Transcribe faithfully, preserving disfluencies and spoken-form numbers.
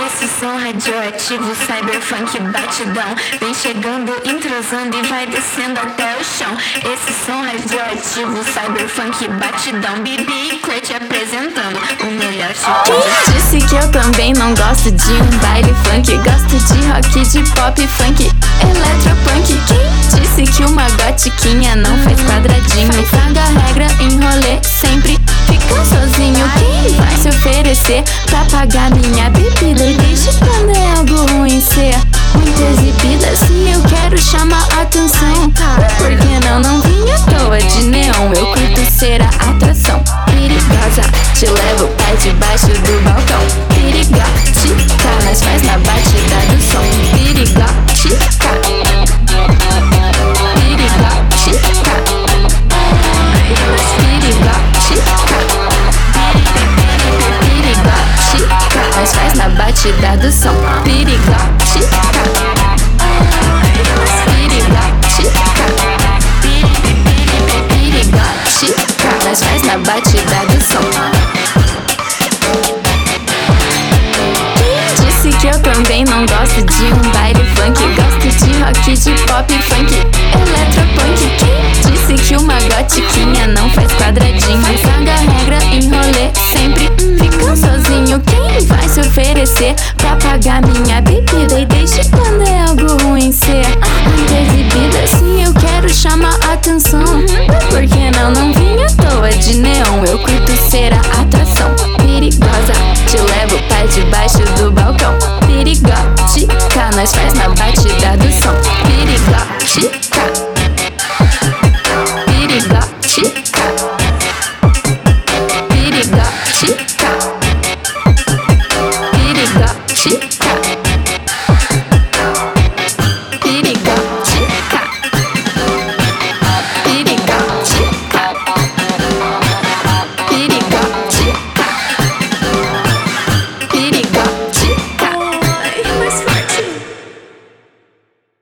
Esse som radioativo, cyberfunk batidão, vem chegando, entrosando e vai descendo até o chão. Esse som radioativo, cyberfunk batidão, Bibi e Kurt apresentando o melhor show. Quem disse que eu também não gosto de um baile funk? Gosto de rock, de pop, funk, eletropunk. Quem disse que uma gotiquinha não faz quadradinho? Caga regra em rolê, sempre fica sozinho. Quem vai se oferecer pra pagar minha bebida? E desde quando é algo ruim ser muito exibida? Se eu quero chamar atenção, por que não? Não vim à toa de neon, eu curto ser a atração. Perigosa, te levo pra debaixo do balcão. Perigotica, nós faz na batida do som. Perigotica, perigotica, perigotica, perigotica, nós faz na batida do som. Perigotica, perigotica, perigotica, nós faz na batida do som. Quem disse que eu também não gosto de um baile funk? Gosto de rock, de pop, funk, eletropunk. Quem disse que uma gotiquinha não faz quadradinho? Caga regra em rolê, sempre fica sozinho. Quem vai se oferecer pra pagar minha bebida? E desde quando é algo ruim ser muito exibida? Se eu quero chamar atenção, por que não? Não vim à toa de neon, eu curto ser a atração. Perigosa, te levo pra debaixo do balcão. Perigotica, nós faz na batida do som. Perigotica, perigotica, perigotica, perigotica.